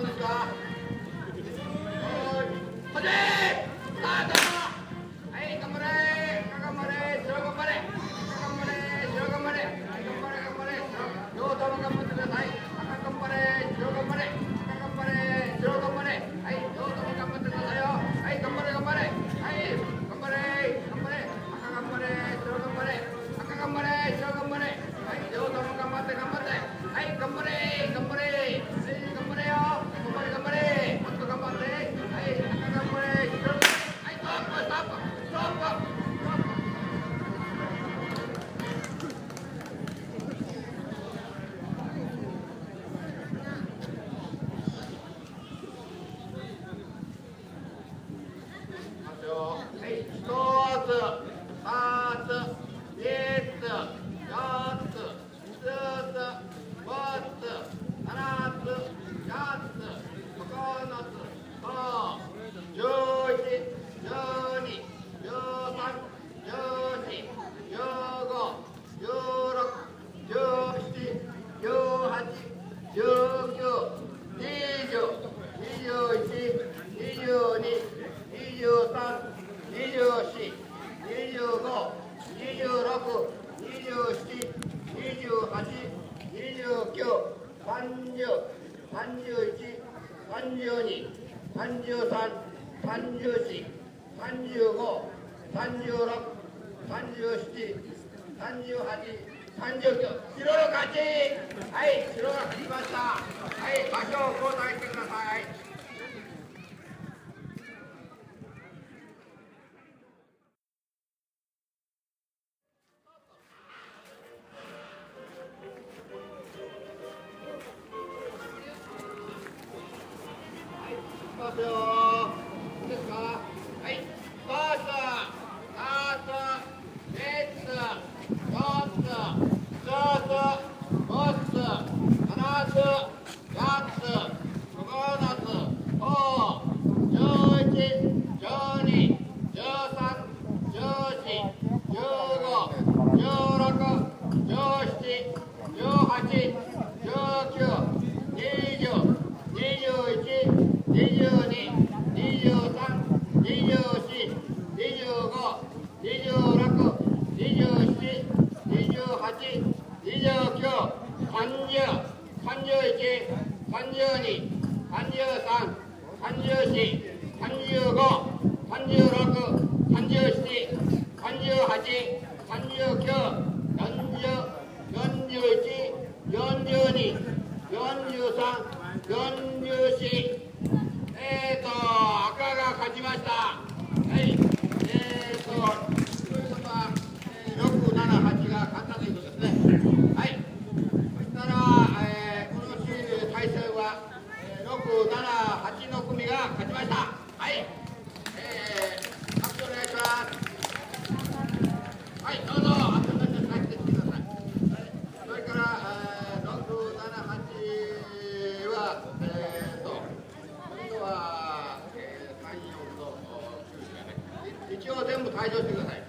ですか。はい、スタート。はい、頑張れ、頑張れ、白頑張れ、頑張れ、白頑張れ、頑張れ、頑張れ、両方とも頑張ってください。赤頑張れ、白頑張れ、赤頑張れ、白頑張れ、はい、両方とも頑張ってくださいよ。はい、頑張れ、頑張れ、はい、頑張れ、頑張れ、赤頑張れ、白頑張れ、赤頑張れ、白頑張れ、はい、両方とも頑張って、頑張って、はい、頑張れ、頑張れ、はい、頑張れよ、頑張れ、頑張れ、もっと頑張って、はい、赤頑張れ、白頑張れ、はい、ストップ、ストップ、ストップ。一応全部退場してください。